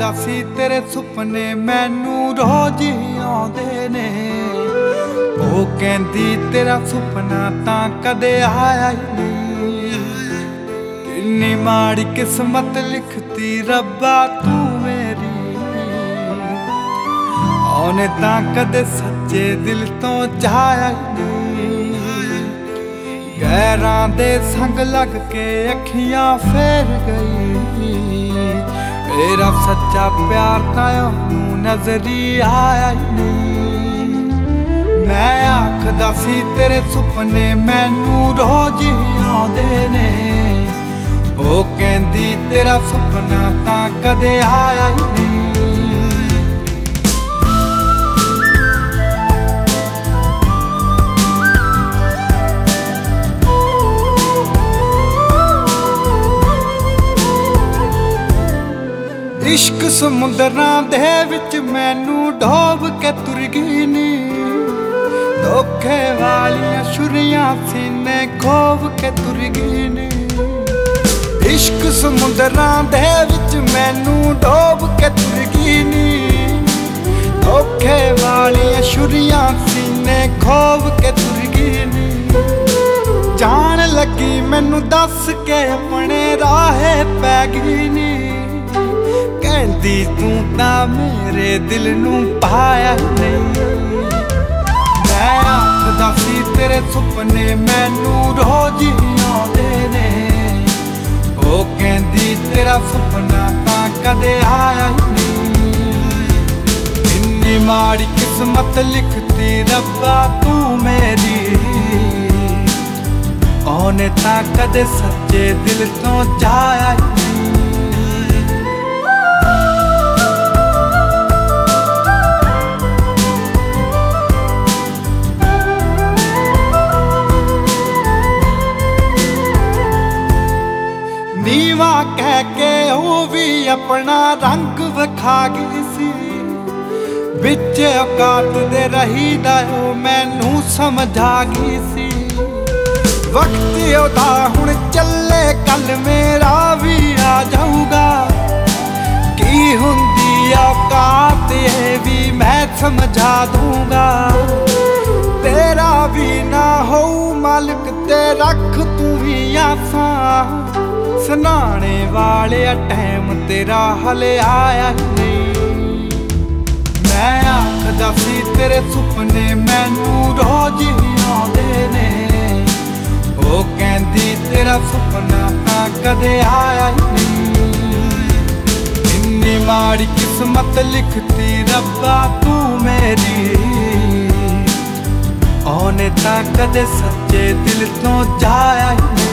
ਆਖਦਾ ਸੀ ਤੇਰੇ ਸੁਪਨੇ ਮੈਨੂੰ ਰੋਜ਼ ਹੀ ਆਉਂਦੇ ਨੇ। ਉਹ ਕਹਿੰਦੀ ਤੇਰਾ ਸੁਪਨਾ ਤਾਂ ਕਦੇ ਆਇਆ ਹੀ ਨਹੀਂ। ਕਿੰਨੀ ਮਾੜੀ ਕਿਸਮਤ ਲਿਖਤੀ ਰੱਬਾ ਤੂੰ ਮੇਰੀ। ਉਹਨੇ ਤਾਂ ਕਦੇ ਸੱਚੇ ਦਿਲ ਤੋਂ ਚਾਹਿਆ ਹੀ ਨਹੀਂ। ਗੈਰਾਂ ਦੇ ਸੰਗ ਲੱਗ ਕੇ ਅੱਖੀਆਂ ਫੇਰ ਗਈ। ਮੇਰਾ ਸੱਚਾ ਪਿਆਰ ਤਾਂ ਉਹਨੂੰ ਨਜ਼ਰ ਹੀ ਆਇਆ ਹੀ ਨਹੀਂ। ਮੈਂ ਆਖਦਾ ਸੀ ਤੇਰੇ ਸੁਪਨੇ ਮੈਨੂੰ ਰੋਜ਼ ਹੀ ਆਉਂਦੇ ਨੇ। ਉਹ ਕਹਿੰਦੀ ਤੇਰਾ ਸੁਪਨਾ ਤਾਂ ਕਦੇ ਆਇਆ ਹੀ ਨਹੀਂ। इश्क समुंदरां दे विच मैनू डोब के तुर गई नी। धोखे वालियां छुरियां सीने खोव के तुर गई नी। इश्क समुंदरां दे विच मैनू डोब के तुर गई नी। धोखे वालियां छुरियां सीने खोव के तुर गई नी। जान लगी मैनू दस के अपने राहे पै गई नी। कहती तू तां मेरे दिल नूं पाया नहीं। मैं आखदा सी तेरे सुपने मैनू रोज ही आउंदे ने। ओ कहती तेरा सुपना तां कदे आया ही नहीं। इन्नी माड़ी किस्मत लिखती रब्बा तू मेरी। ओने तां कदे सच्चे दिल तो चाहया ही नहीं। नीवा कह के वो भी अपना रंग विखा गई सी। बिच औकात दे रही दा मैनू समझा गई सी। वक्त ओदा हुण चले कल मेरा भी आ जाऊगा। की हुंदी औकात ये भी मैं समझा दूंगा। तेरा भी ना हो मालिक ते रख तू भी आसा। सनाने वाले टाइम तेरा हले आया ही नहीं। मैं आखदा सी तेरे सुपने मैनू रोज ही आउंदे ने। ओ कहंदी तेरा सुपना तां कदे आया ही नहीं। इन्नी माड़ी किस्मत लिखती रब्बा तू मेरी। ओने तां कदे सच्चे दिल तो चाहया ही नहीं।